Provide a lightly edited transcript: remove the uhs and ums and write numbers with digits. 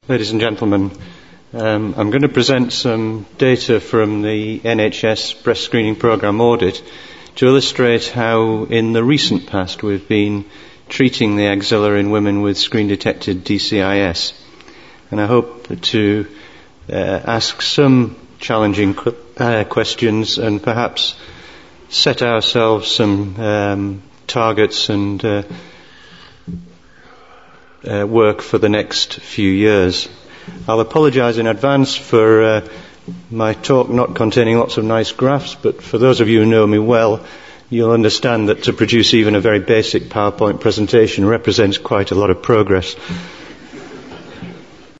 Ladies and gentlemen, I'm going to present some data from the NHS breast screening programme audit to illustrate how in the recent past we've been treating the axilla in women with screen-detected DCIS. And I hope to ask some challenging questions and perhaps set ourselves some targets and work for the next few years. I'll apologise in advance for my talk not containing lots of nice graphs, but for those of you who know me well, you'll understand that to produce even a very basic PowerPoint presentation represents quite a lot of progress.